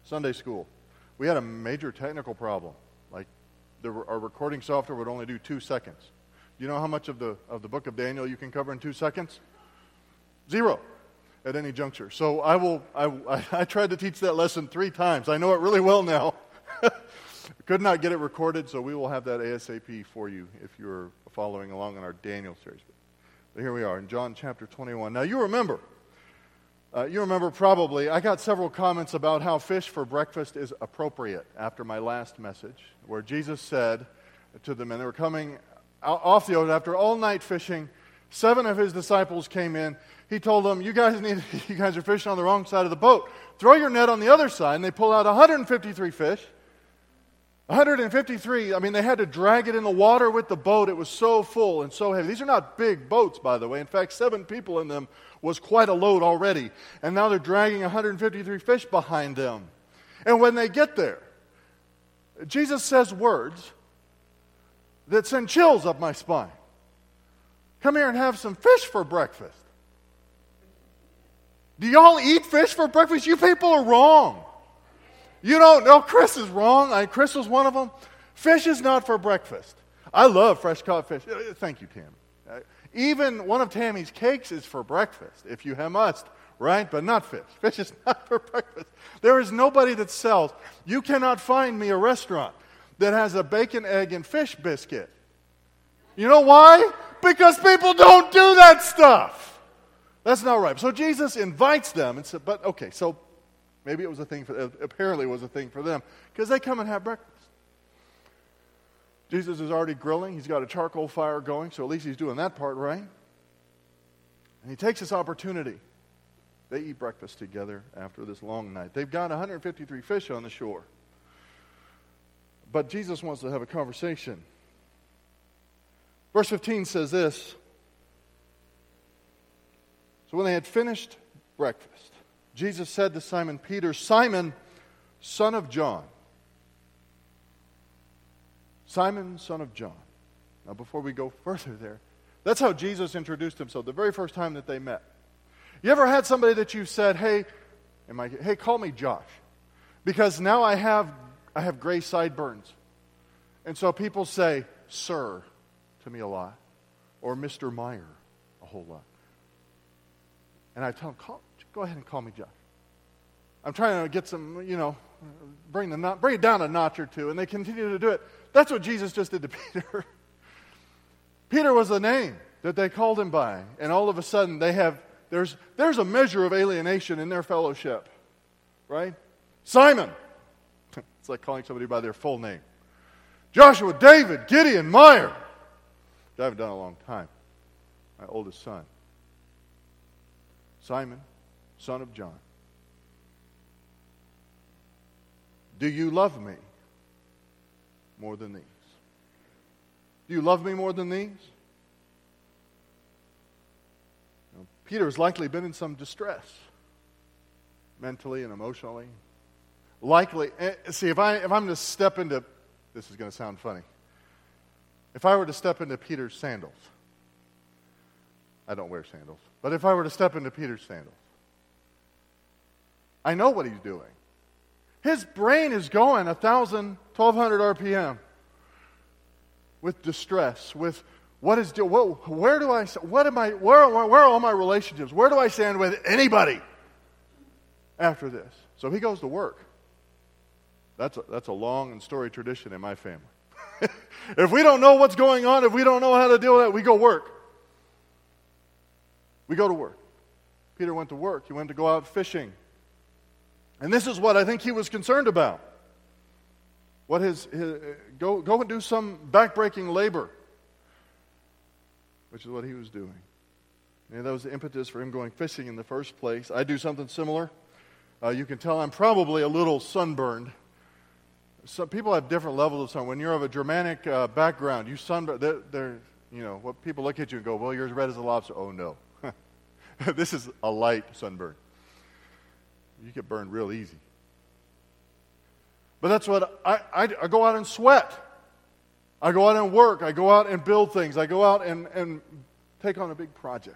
Sunday school. We had a major technical problem. Like, our recording software would only do 2 seconds. Do you know how much of the book of Daniel you can cover in 2 seconds? 0 at any juncture. So I tried to teach that lesson 3 times. I know it really well now. Could not get it recorded, so we will have that ASAP for you if you're following along in our Daniel series. But here we are in John chapter 21. Now you remember probably, I got several comments about how fish for breakfast is appropriate after my last message, where Jesus said to the men, they were coming off the boat after all night fishing. 7 of his disciples came in. He told them, you guys are fishing on the wrong side of the boat. Throw your net on the other side. And they pulled out 153 fish. 153, they had to drag it in the water with the boat. It was so full and so heavy. These are not big boats, by the way. In fact, 7 people in them was quite a load already. And now they're dragging 153 fish behind them. And when they get there, Jesus says words that send chills up my spine. Come here and have some fish for breakfast. Do y'all eat fish for breakfast? You people are wrong. You don't know. Chris is wrong. Chris was one of them. Fish is not for breakfast. I love fresh caught fish. Thank you, Tammy. Even one of Tammy's cakes is for breakfast, if you must, right? But not fish. Fish is not for breakfast. There is nobody that sells. You cannot find me a restaurant that has a bacon, egg, and fish biscuit. You know why? Because people don't do that stuff. That's not right. So Jesus invites them and said, but okay, so maybe it was a thing apparently it was a thing for them, because they come and have breakfast. Jesus is already grilling. He's got a charcoal fire going, so at least he's doing that part right. And he takes this opportunity. They eat breakfast together after this long night. They've got 153 fish on the shore. But Jesus wants to have a conversation. Verse 15 says this. So when they had finished breakfast, Jesus said to Simon Peter, Simon, son of John. Simon, son of John. Now before we go further there, that's how Jesus introduced himself the very first time that they met. You ever had somebody that you said, hey, call me Josh, because now I have gray sideburns. And so people say, sir, to me a lot, or Mr. Meyer a whole lot. And I tell them, go ahead and call me Josh. I'm trying to get some, bring it down a notch or two, and they continue to do it. That's what Jesus just did to Peter. Peter was the name that they called him by, and all of a sudden there's a measure of alienation in their fellowship, right? Simon. It's like calling somebody by their full name. Joshua, David, Gideon, Meyer. I haven't done in a long time. My oldest son. Simon, son of John. Do you love me more than these? Do you love me more than these? Peter has likely been in some distress, mentally and emotionally. Likely, see, if I'm to step into, this is going to sound funny. If I were to step into Peter's sandals, I don't wear sandals, but if I were to step into Peter's sandals, I know what he's doing. His brain is going 1,000, 1,200 RPM with distress, with where are all my relationships? Where do I stand with anybody after this? So he goes to work. That's a long and storied tradition in my family. If we don't know what's going on, if we don't know how to deal with it, we go work. We go to work. Peter went to work. He went to go out fishing. And this is what I think he was concerned about. Go and do some backbreaking labor, which is what he was doing. And that was the impetus for him going fishing in the first place. I do something similar. You can tell I'm probably a little sunburned. Some people have different levels of sun. When you're of a Germanic background, you sunburn. What people look at you and go, "Well, you're as red as a lobster." Oh no, this is a light sunburn. You get burned real easy. But that's what I go out and sweat. I go out and work. I go out and build things. I go out and take on a big project.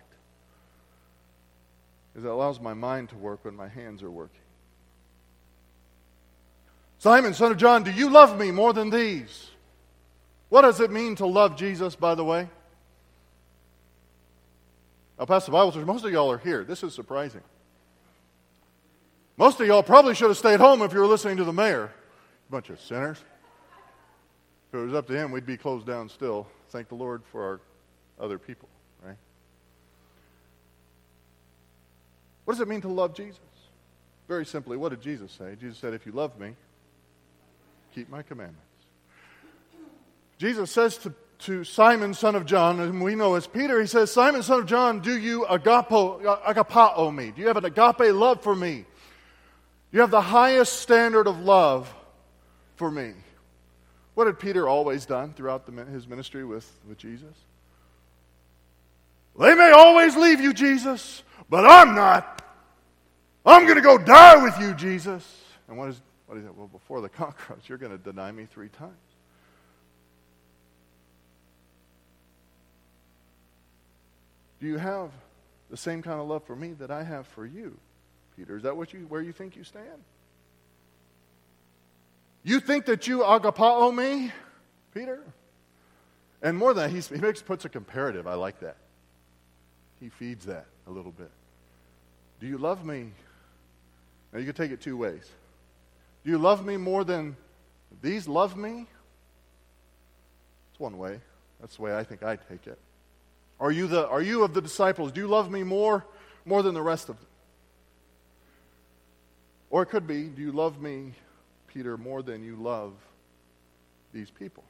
Because it allows my mind to work when my hands are working. Simon, son of John, do you love me more than these? What does it mean to love Jesus, by the way? I'll pass the Bible. Most of y'all are here. This is surprising. Most of y'all probably should have stayed home if you were listening to the mayor. Bunch of sinners. If it was up to him, we'd be closed down still. Thank the Lord for our other people, right? What does it mean to love Jesus? Very simply, what did Jesus say? Jesus said, if you love me, keep my commandments. Jesus says to Simon, son of John, and we know as Peter, he says, Simon, son of John, do you agapao me? Do you have an agape love for me? You have the highest standard of love for me. What had Peter always done throughout his ministry with Jesus? They may always leave you, Jesus, but I'm not. I'm going to go die with you, Jesus. And what is that? Well, before the cockroach, you're going to deny me 3 times. Do you have the same kind of love for me that I have for you, Peter? Is that where you think you stand? You think that you agapao me, Peter? And more than that, he puts a comparative. I like that. He feeds that a little bit. Do you love me? Now you can take it 2 ways. Do you love me more than these love me? It's one way. That's the way I think I take it. Are you of the disciples? Do you love me more than the rest of them? Or it could be, do you love me, Peter, more than you love these people?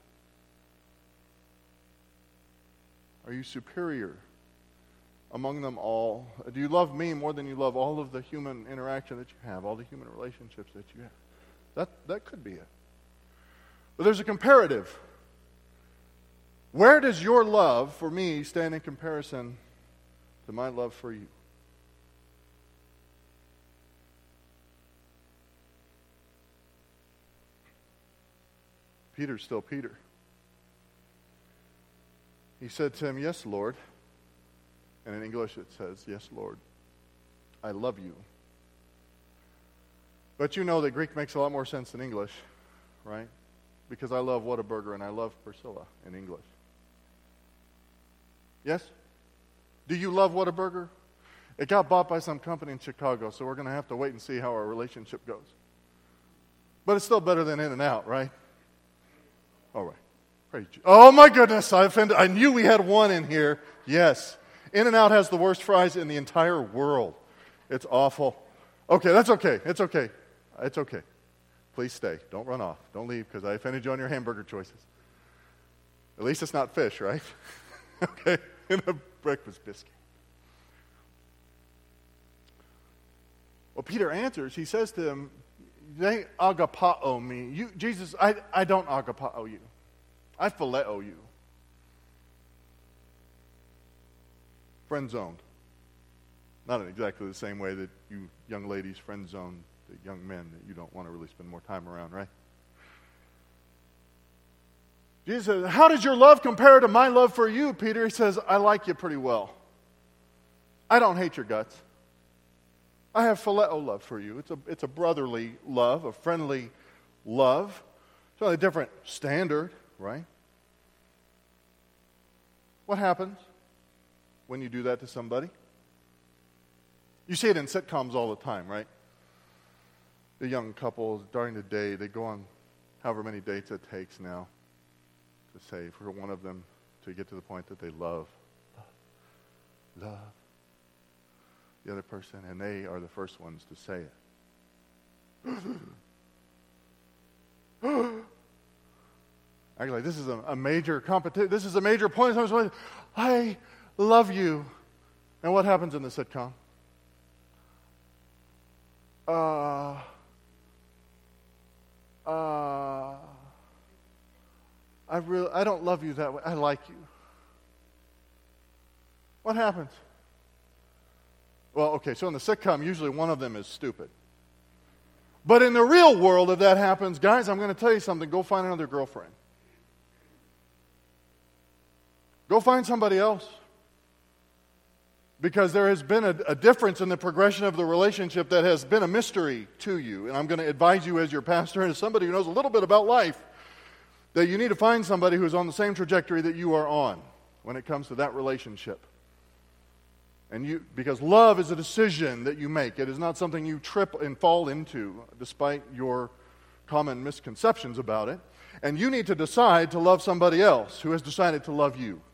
Are you superior among them all? Do you love me more than you love all of the human interaction that you have, all the human relationships that you have? That could be it. But there's a comparative. Where does your love for me stand in comparison to my love for you? Peter's still Peter. He said to him, yes, Lord. And in English it says, yes, Lord, I love you. But you know that Greek makes a lot more sense than English, right? Because I love Whataburger and I love Priscilla in English. Yes? Do you love Whataburger? It got bought by some company in Chicago, so we're going to have to wait and see how our relationship goes. But it's still better than In-N-Out, right? All right. Praise you. Oh my goodness, I offended. I knew we had one in here. Yes. In-N-Out has the worst fries in the entire world. It's awful. Okay, that's okay. It's okay. It's okay. Please stay. Don't run off. Don't leave because I offended you on your hamburger choices. At least it's not fish, right? Okay. And a breakfast biscuit. Well, Peter answers. He says to him, they agapao me. Jesus, I don't agapao you. I phileo you. Friend zoned. Not in exactly the same way that you young ladies friend zone the young men that you don't want to really spend more time around, right? Jesus says, how does your love compare to my love for you, Peter? He says, I like you pretty well. I don't hate your guts. I have phileo love for you. It's a brotherly love, a friendly love. It's only a different standard, right? What happens when you do that to somebody? You see it in sitcoms all the time, right? The young couples, during the day, they go on however many dates it takes now to say for one of them to get to the point that they love the other person, and they are the first ones to say it. Act like this is a major competition. This is a major point. I love you. And what happens in the sitcom? I don't love you that way. I like you. What happens? Well, okay, so in the sitcom, usually one of them is stupid. But in the real world, if that happens, guys, I'm going to tell you something. Go find another girlfriend. Go find somebody else. because there has been a difference in the progression of the relationship that has been a mystery to you. And I'm going to advise you as your pastor and as somebody who knows a little bit about life that you need to find somebody who's on the same trajectory that you are on when it comes to that relationship. Because love is a decision that you make. It is not something you trip and fall into, despite your common misconceptions about it. And you need to decide to love somebody else who has decided to love you.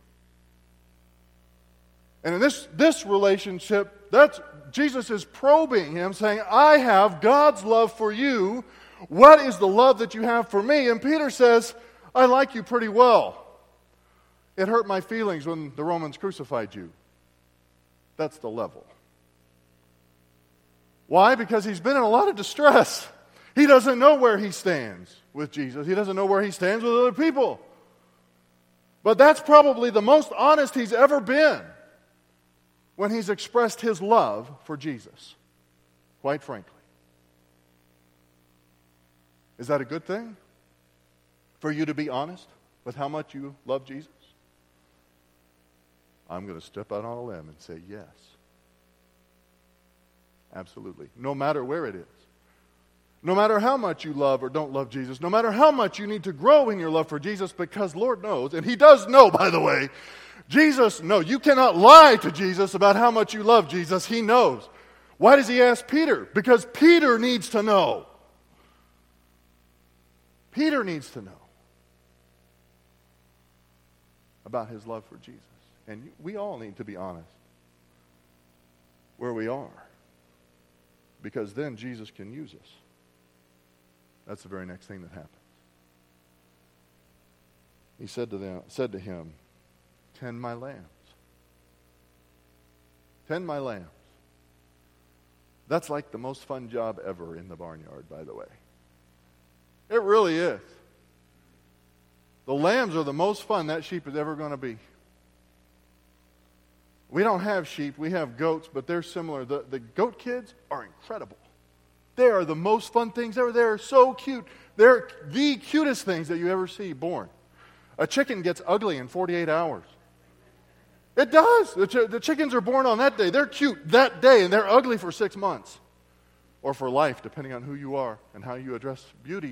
And in this relationship, Jesus is probing him, saying, I have God's love for you. What is the love that you have for me? And Peter says, I like you pretty well. It hurt my feelings when the Romans crucified you. That's the level. Why? Because he's been in a lot of distress. He doesn't know where he stands with Jesus. He doesn't know where he stands with other people. But that's probably the most honest he's ever been when he's expressed his love for Jesus, quite frankly. Is that a good thing? For you to be honest with how much you love Jesus? I'm going to step out on a limb and say yes. Absolutely. No matter where it is. No matter how much you love or don't love Jesus. No matter how much you need to grow in your love for Jesus, because Lord knows, and he does know, by the way, Jesus, no, you cannot lie to Jesus about how much you love Jesus. He knows. Why does he ask Peter? Because Peter needs to know. Peter needs to know about his love for Jesus. And we all need to be honest where we are. Because then Jesus can use us. That's the very next thing that happens. He said to him, tend my lambs. Tend my lambs. That's like the most fun job ever in the barnyard, by the way. It really is. The lambs are the most fun that sheep is ever going to be. We don't have sheep, we have goats, but they're similar. The goat kids are incredible. They are the most fun things ever. They're so cute. They're the cutest things that you ever see born. A chicken gets ugly in 48 hours. It does. The chickens are born on that day. They're cute that day, and they're ugly for 6 months. Or for life, depending on who you are and how you address beauty.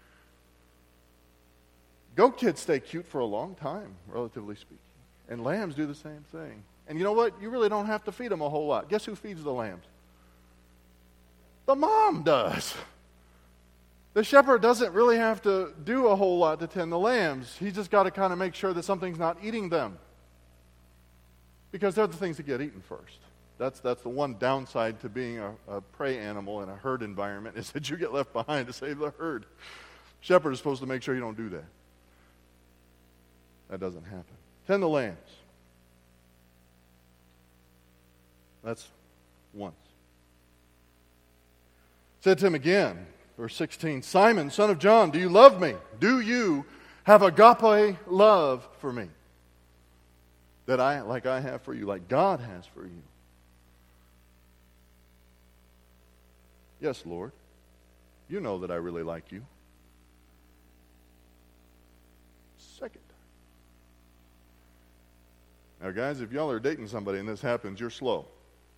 Goat kids stay cute for a long time, relatively speaking. And lambs do the same thing. And you know what? You really don't have to feed them a whole lot. Guess who feeds the lambs? The mom does. The shepherd doesn't really have to do a whole lot to tend the lambs. He's just got to kind of make sure that something's not eating them. Because they're the things that get eaten first. That's the one downside to being a prey animal in a herd environment, is that you get left behind to save the herd. Shepherd is supposed to make sure you don't do that. That doesn't happen. Tend the lambs. That's once. Said to him again, verse 16, Simon, son of John, do you love me? Do you have agape love for me? That I have for you, like God has for you. Yes, Lord. You know that I really like you. Second. Now, guys, if y'all are dating somebody and this happens, you're slow.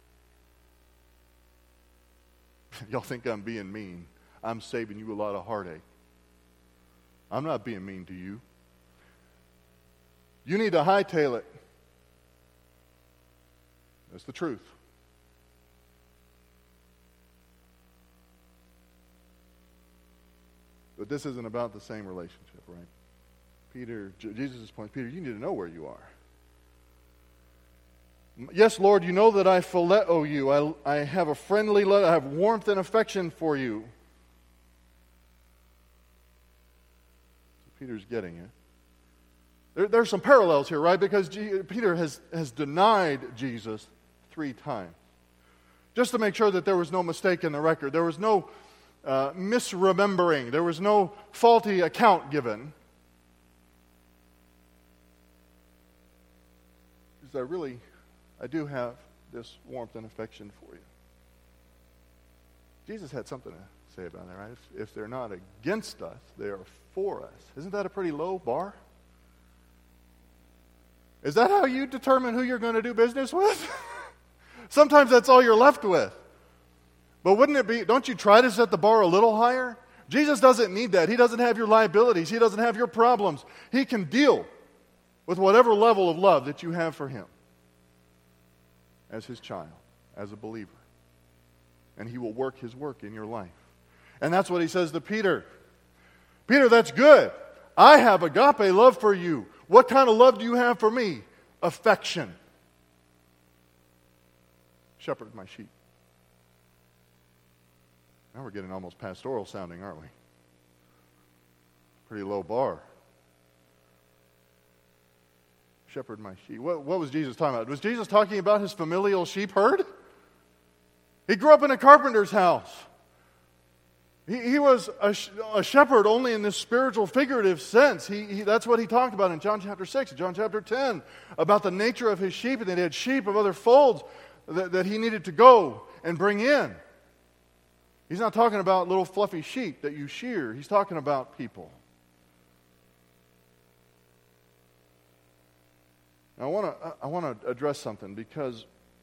Y'all think I'm being mean. I'm saving you a lot of heartache. I'm not being mean to you. You need to hightail it. That's the truth. But this isn't about the same relationship, right? Jesus' point, Peter, you need to know where you are. Yes, Lord, you know that I phileo you. I have a friendly love. I have warmth and affection for you. So Peter's getting it. There's some parallels here, right? Because Peter has denied Jesus 3 times. Just to make sure that there was no mistake in the record. There was no misremembering. There was no faulty account given. Because I do have this warmth and affection for you. Jesus had something to say about that, right? If they're not against us, they are for us. Isn't that a pretty low bar? Is that how you determine who you're going to do business with? Sometimes that's all you're left with. But wouldn't it be, don't you try to set the bar a little higher? Jesus doesn't need that. He doesn't have your liabilities. He doesn't have your problems. He can deal with whatever level of love that you have for Him as His child, as a believer. And He will work His work in your life. And that's what He says to Peter. Peter, that's good. I have agape love for you. What kind of love do you have for me? Affection. Shepherd my sheep. Now we're getting almost pastoral sounding, aren't we? Pretty low bar. Shepherd my sheep. What was Jesus talking about? Was Jesus talking about His familial sheep herd? He grew up in a carpenter's house. He was a shepherd only in this spiritual figurative sense. That's what He talked about in John chapter 6, John chapter 10, about the nature of His sheep, and that He had sheep of other folds that He needed to go and bring in. He's not talking about little fluffy sheep that you shear. He's talking about people. Now, I want to address something, because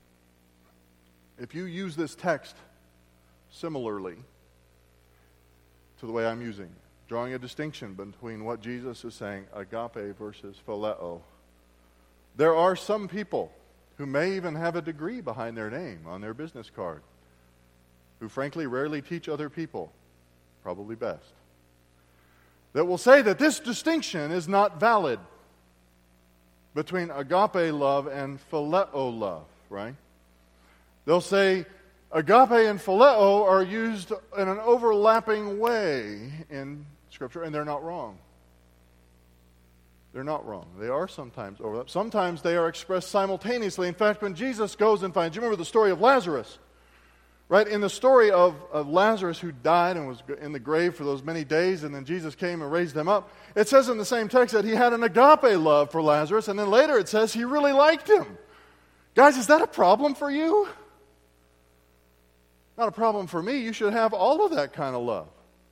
if you use this text similarly to the way I'm using it, drawing a distinction between what Jesus is saying, agape versus phileo, there are some people who may even have a degree behind their name on their business card, who frankly rarely teach other people, probably best, that will say that this distinction is not valid between agape love and phileo love, right? They'll say agape and phileo are used in an overlapping way in Scripture, and they're not wrong. They're not wrong. They are sometimes overlapped. Sometimes they are expressed simultaneously. In fact, when Jesus goes and finds, you remember the story of Lazarus? Right, in the story of Lazarus, who died and was in the grave for those many days, and then Jesus came and raised him up, it says in the same text that He had an agape love for Lazarus, and then later it says He really liked him. Guys, is that a problem for you? Not a problem for me. You should have all of that kind of love.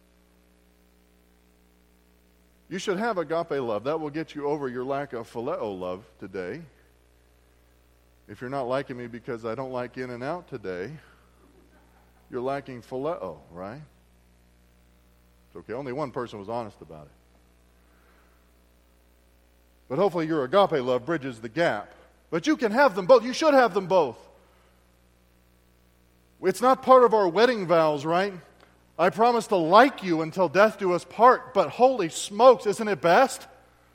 You should have agape love. That will get you over your lack of phileo love today. If you're not liking me because I don't like In-N-Out today, you're lacking phileo, right? It's okay. Only one person was honest about it. But hopefully your agape love bridges the gap. But you can have them both. You should have them both. It's not part of our wedding vows, right? I promise to like you until death do us part. But holy smokes, isn't it best?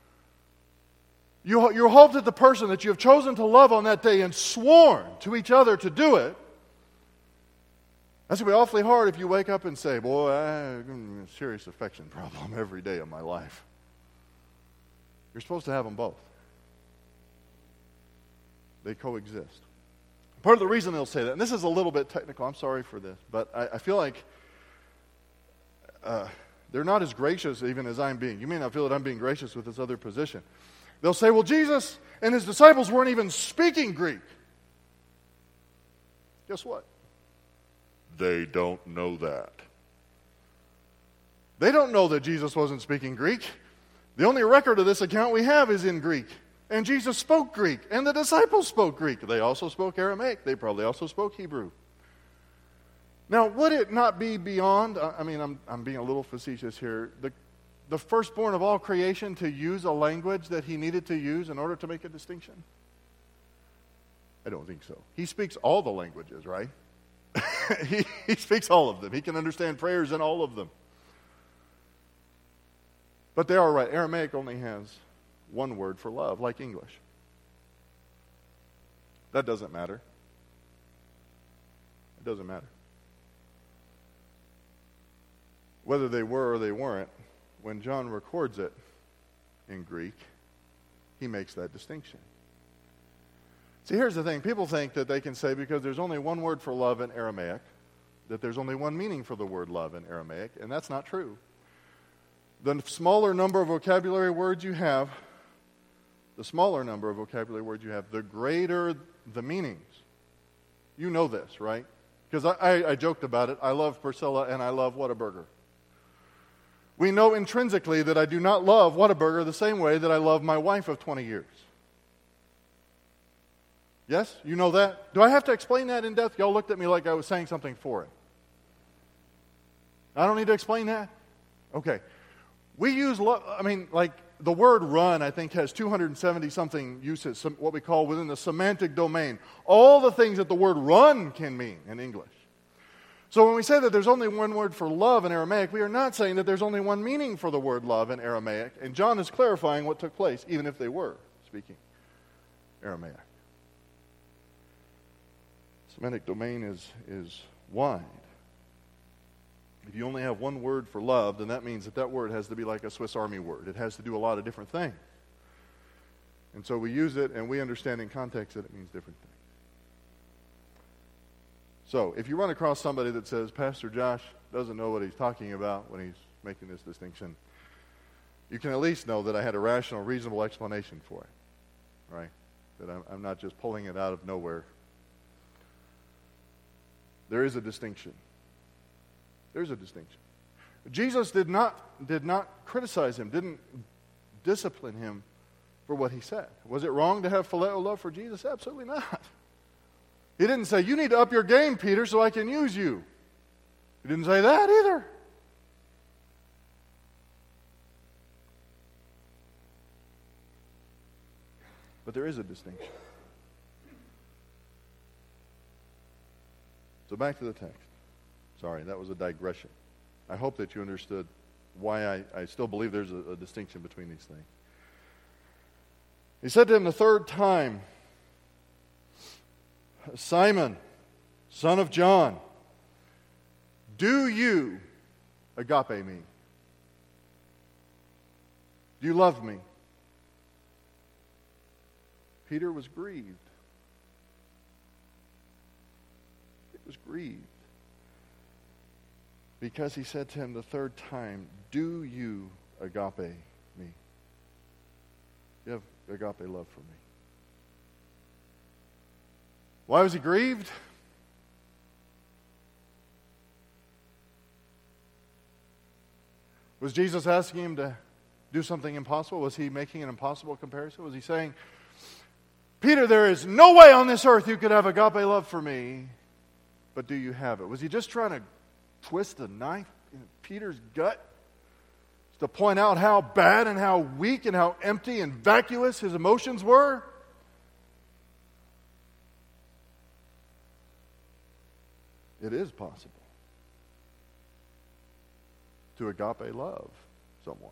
You hope that the person that you have chosen to love on that day and sworn to each other to do it, that's going to be awfully hard if you wake up and say, boy, I have a serious affection problem every day of my life. You're supposed to have them both. They coexist. Part of the reason they'll say that, and this is a little bit technical, I'm sorry for this, but I feel like they're not as gracious even as I'm being. You may not feel that I'm being gracious with this other position. They'll say, well, Jesus and His disciples weren't even speaking Greek. Guess what? They don't know that. They don't know that Jesus wasn't speaking Greek. The only record of this account we have is in Greek. And Jesus spoke Greek, and the disciples spoke Greek. They also spoke Aramaic. They probably also spoke Hebrew. Now, would it not be beyond, I'm being a little facetious here, the firstborn of all creation to use a language that He needed to use in order to make a distinction? I don't think so. He speaks all the languages, right? he speaks all of them. He can understand prayers in all of them. But they are right. Aramaic only has one word for love, like English. That doesn't matter. It doesn't matter. Whether they were or they weren't, when John records it in Greek, he makes that distinction. See, here's the thing. People think that they can say because there's only one word for love in Aramaic, that there's only one meaning for the word love in Aramaic, and that's not true. The smaller number of vocabulary words you have, the greater the meanings. You know this, right? Because I joked about it. I love Priscilla and I love Whataburger. We know intrinsically that I do not love Whataburger the same way that I love my wife of 20 years. Yes? You know that? Do I have to explain that in depth? Y'all looked at me like I was saying something for it. I don't need to explain that? Okay. We use love, the word run, I think, has 270-something uses, what we call within the semantic domain. All the things that the word run can mean in English. So when we say that there's only one word for love in Aramaic, we are not saying that there's only one meaning for the word love in Aramaic. And John is clarifying what took place, even if they were speaking Aramaic. Semantic domain is wide. If you only have one word for love, then that means that word has to be like a Swiss Army word. It has to do a lot of different things. And so we use it, and we understand in context that it means different things. So, if you run across somebody that says, Pastor Josh doesn't know what he's talking about when he's making this distinction, you can at least know that I had a rational, reasonable explanation for it, right? That I'm not just pulling it out of nowhere. There is a distinction. There's a distinction. Jesus did not criticize him, didn't discipline him for what he said. Was it wrong to have phileo love for Jesus? Absolutely not. He didn't say, you need to up your game, Peter, so I can use you. He didn't say that either. But there is a distinction. So back to the text. Sorry, that was a digression. I hope that you understood why I still believe there's a distinction between these things. He said to him the third time, Simon, son of John, do you agape me? Do you love me? Peter was grieved. He was grieved because he said to him the third time, do you agape me? You have agape love for me. Why was he grieved? Was Jesus asking him to do something impossible? Was he making an impossible comparison? Was he saying, Peter, there is no way on this earth you could have agape love for me, but do you have it? Was he just trying to twist a knife in Peter's gut to point out how bad and how weak and how empty and vacuous his emotions were? It is possible to agape love someone.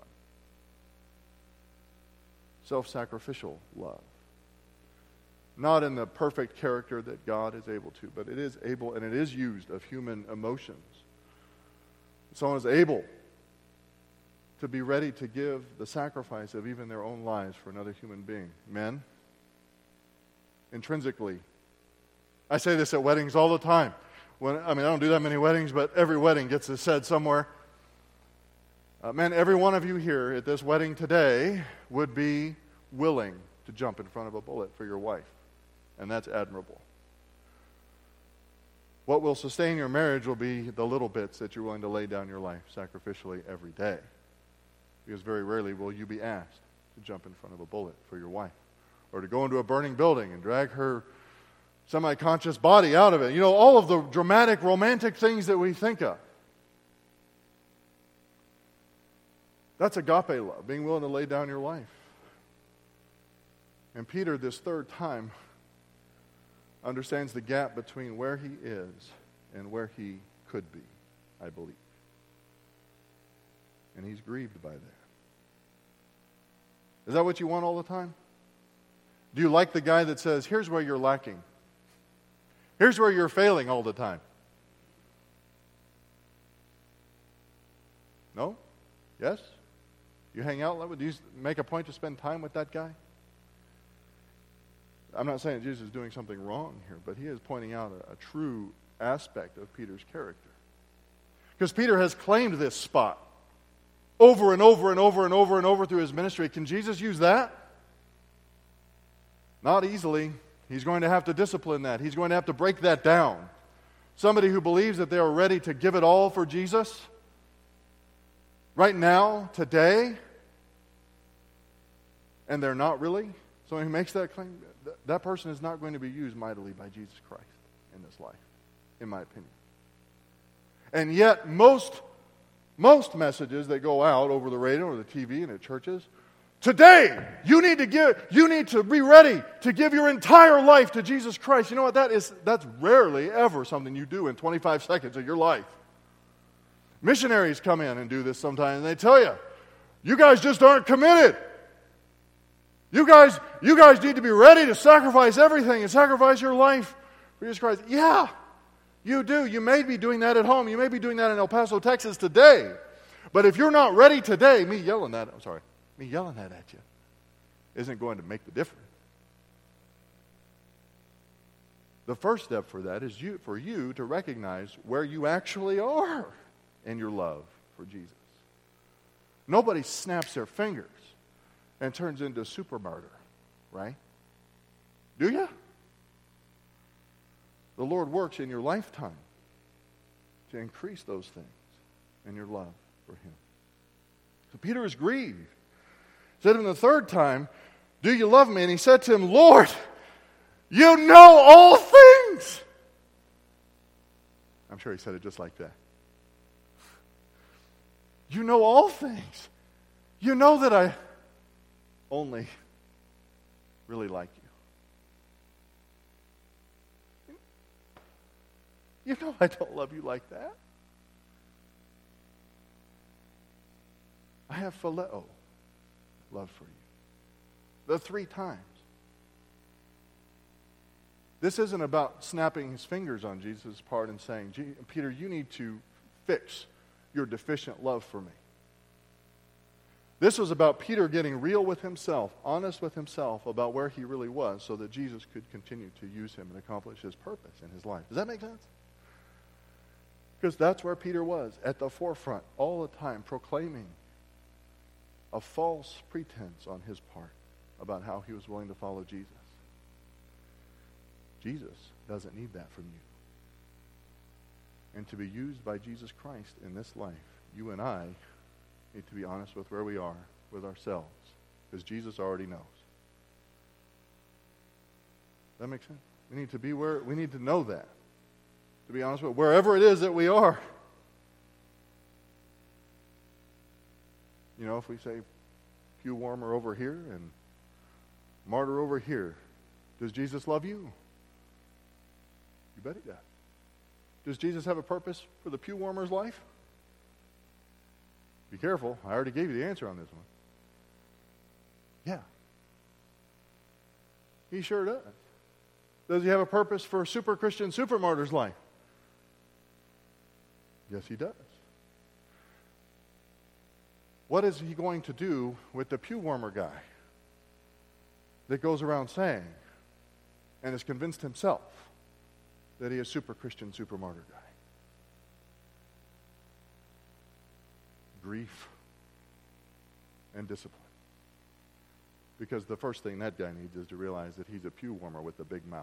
Self-sacrificial love. Not in the perfect character that God is able to, but it is able and it is used of human emotions. Someone is able to be ready to give the sacrifice of even their own lives for another human being. Men, intrinsically, I say this at weddings all the time. I don't do that many weddings, but every wedding gets this said somewhere. Men, every one of you here at this wedding today would be willing to jump in front of a bullet for your wife. And that's admirable. What will sustain your marriage will be the little bits that you're willing to lay down your life sacrificially every day. Because very rarely will you be asked to jump in front of a bullet for your wife. Or to go into a burning building and drag her semi-conscious body out of it. You know, all of the dramatic, romantic things that we think of. That's agape love, being willing to lay down your life. And Peter, this third time, understands the gap between where he is and where he could be, I believe. And he's grieved by that. Is that what you want all the time? Do you like the guy that says, here's where you're lacking? Here's where you're failing all the time. No? Yes? You hang out? Do you make a point to spend time with that guy? I'm not saying that Jesus is doing something wrong here, but he is pointing out a true aspect of Peter's character. Because Peter has claimed this spot over and over and over and over and over through his ministry. Can Jesus use that? Not easily. He's going to have to discipline that. He's going to have to break that down. Somebody who believes that they are ready to give it all for Jesus, right now, today, and they're not really, somebody who makes that claim, that person is not going to be used mightily by Jesus Christ in this life, in my opinion. And yet, most messages that go out over the radio or the TV and at churches, today, you need to be ready to give your entire life to Jesus Christ. You know what that is? That's rarely ever something you do in 25 seconds of your life. Missionaries come in and do this sometimes, and they tell you, you guys just aren't committed. You guys need to be ready to sacrifice everything and sacrifice your life for Jesus Christ. Yeah, you do. You may be doing that at home. You may be doing that in El Paso, Texas today. But if you're not ready today, me yelling that at you isn't going to make the difference. The first step for that is for you to recognize where you actually are in your love for Jesus. Nobody snaps their fingers and turns into a super martyr, right? Do you? The Lord works in your lifetime to increase those things in your love for Him. So Peter is grieved. Said to him the third time, "Do you love me?" And he said to him, "Lord, you know all things." I'm sure he said it just like that. You know all things. You know that I only really like you. You know I don't love you like that. I have phileo, love for you. The 3 times. This isn't about snapping his fingers on Jesus' part and saying, Peter, you need to fix your deficient love for me. This was about Peter getting real with himself, honest with himself about where he really was so that Jesus could continue to use him and accomplish his purpose in his life. Does that make sense? Because that's where Peter was, at the forefront, all the time, proclaiming a false pretense on his part about how he was willing to follow Jesus. Jesus doesn't need that from you. And to be used by Jesus Christ in this life, you and I need to be honest with where we are with ourselves, because Jesus already knows. That makes sense? We need to know that. To be honest with wherever it is that we are. You know, if we say pew warmer over here and martyr over here, does Jesus love you? You bet he does. Does Jesus have a purpose for the pew warmer's life? Be careful. I already gave you the answer on this one. Yeah. He sure does. Does he have a purpose for super Christian, super martyr's life? Yes, he does. What is he going to do with the pew warmer guy that goes around saying and has convinced himself that he is super Christian, super martyr guy? Grief and discipline. Because the first thing that guy needs is to realize that he's a pew warmer with a big mouth.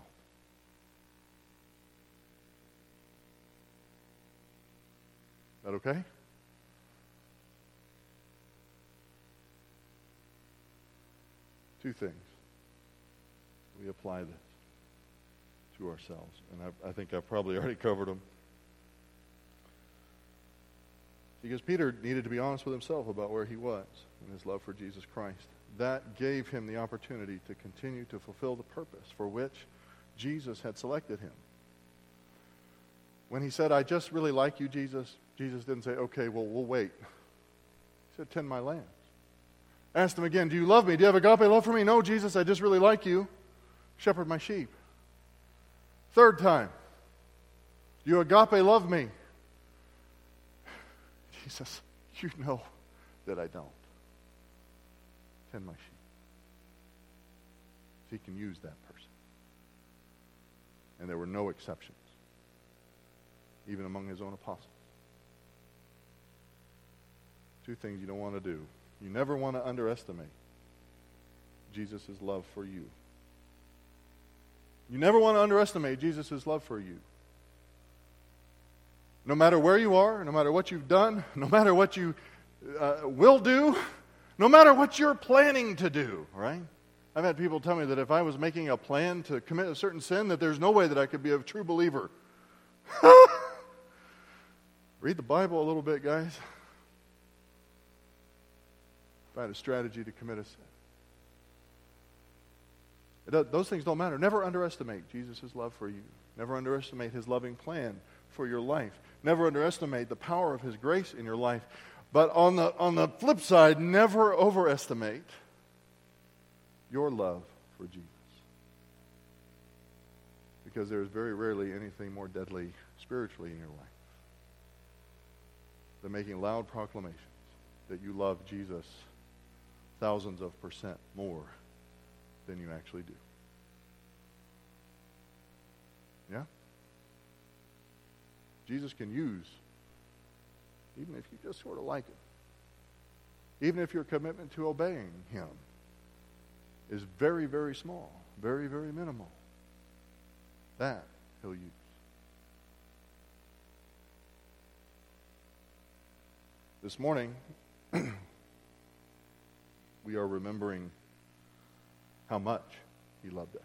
Is that okay? Two things. We apply this to ourselves. And I think I've probably already covered them. Because Peter needed to be honest with himself about where he was in his love for Jesus Christ. That gave him the opportunity to continue to fulfill the purpose for which Jesus had selected him. When he said, "I just really like you, Jesus," Jesus didn't say, "Okay, well, we'll wait." He said, "Tend my lambs." Asked him again, "Do you love me? Do you have agape love for me?" "No, Jesus, I just really like you. Shepherd my sheep." Third time, "Do you agape love me?" Jesus, you know that I don't. Tend my sheep. So he can use that person. And there were no exceptions, even among his own apostles. Two things you don't want to do. You never want to underestimate Jesus' love for you. You never want to underestimate Jesus' love for you. No matter where you are, no matter what you've done, no matter what you will do, no matter what you're planning to do, right? I've had people tell me that if I was making a plan to commit a certain sin, that there's no way that I could be a true believer. Read the Bible a little bit, guys. Find a strategy to commit a sin. Those things don't matter. Never underestimate Jesus' love for you. Never underestimate his loving plan for your life. Never underestimate the power of his grace in your life. But on the flip side, never overestimate your love for Jesus. Because there is very rarely anything more deadly spiritually in your life than making loud proclamations that you love Jesus thousands of percent more than you actually do. Yeah? Jesus can use, even if you just sort of like him, even if your commitment to obeying him is very, very small, very, very minimal, that he'll use. This morning, we are remembering how much he loved us.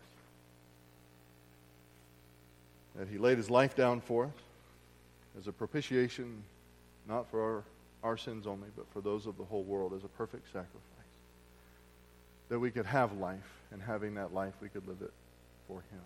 That he laid his life down for us as a propitiation, not for our sins only, but for those of the whole world, as a perfect sacrifice. That we could have life, and having that life, we could live it for him.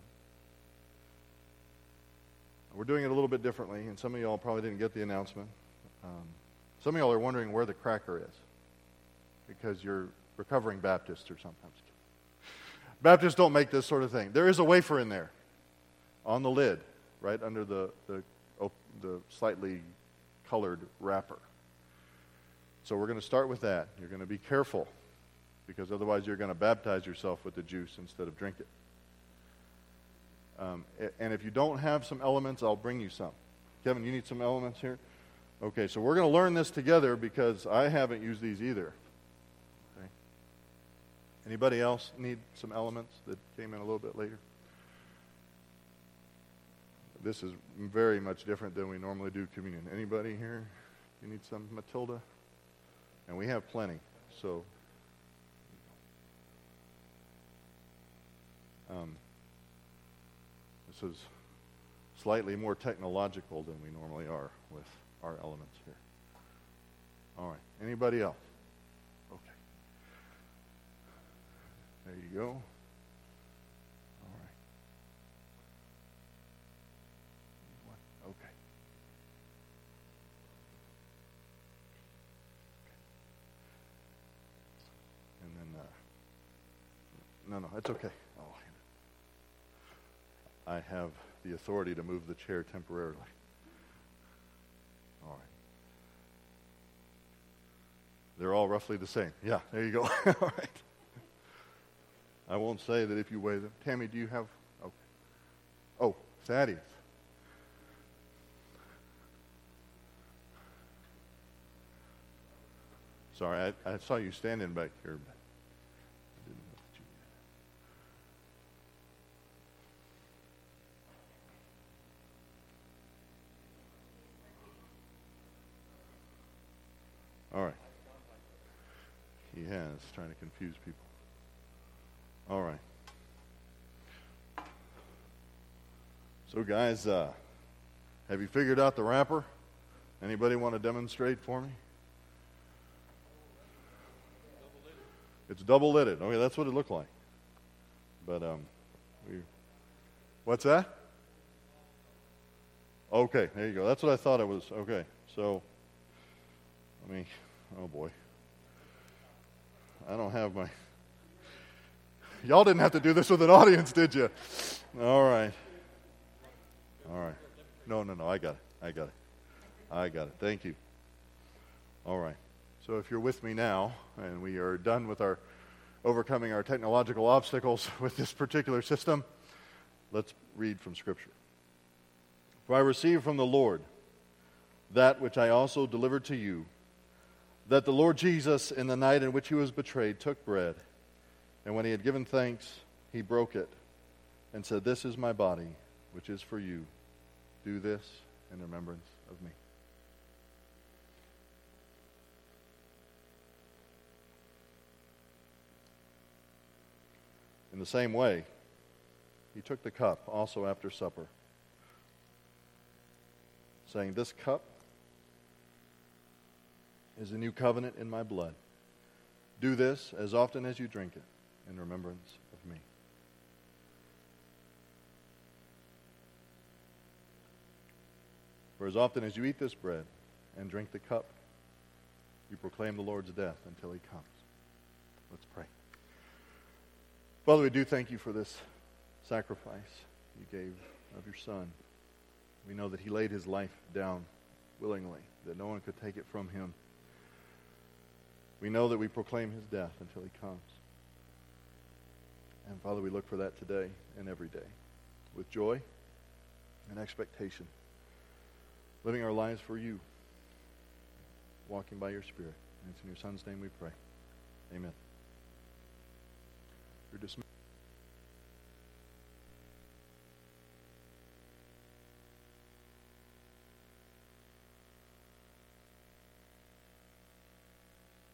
We're doing it a little bit differently, and some of y'all probably didn't get the announcement. Some of y'all are wondering where the cracker is, because you're recovering Baptists or something. Baptists don't make this sort of thing. There is a wafer in there, on the lid, right under the slightly colored wrapper. So we're going to start with that. You're going to be careful, because otherwise you're going to baptize yourself with the juice instead of drink it. And if you don't have some elements, I'll bring you some. Kevin, you need some elements here? Okay, so we're going to learn this together, because I haven't used these either. Okay. Anybody else need some elements that came in a little bit later? This is very much different than we normally do communion. Anybody here? You need some, Matilda? And we have plenty, so... this is slightly more technological than we normally are with our elements here. All right. Anybody else? Okay. There you go. All right. Okay. And then, no, it's okay. I have the authority to move the chair temporarily. All right. They're all roughly the same. Yeah, there you go. All right. I won't say that if you weigh them. Tammy, do you have? Okay. Oh, Thaddeus. Sorry, I saw you standing back here. But I didn't know that you did. All right. He has, trying to confuse people. All right. So guys, have you figured out the wrapper? Anybody want to demonstrate for me? It's double-lidded. Okay, that's what it looked like. But, what's that? Okay, there you go. That's what I thought it was. Okay, so, oh boy. I don't have my... Y'all didn't have to do this with an audience, did you? All right. All right. No, I got it. Thank you. All right. So if you're with me now, and we are done with our overcoming our technological obstacles with this particular system, let's read from Scripture. For I received from the Lord that which I also delivered to you, that the Lord Jesus, in the night in which he was betrayed, took bread, and when he had given thanks, he broke it, and said, "This is my body, which is for you. Do this in remembrance of me." In the same way, he took the cup also after supper, saying, "This cup is a new covenant in my blood. Do this as often as you drink it in remembrance of me." For as often as you eat this bread and drink the cup, you proclaim the Lord's death until he comes. Let's pray. Father, we do thank you for this sacrifice you gave of your Son. We know that he laid his life down willingly, that no one could take it from him. We know that we proclaim his death until he comes. And Father, we look for that today and every day with joy and expectation, living our lives for you, walking by your Spirit. And it's in your Son's name we pray. Amen. You're dismissed.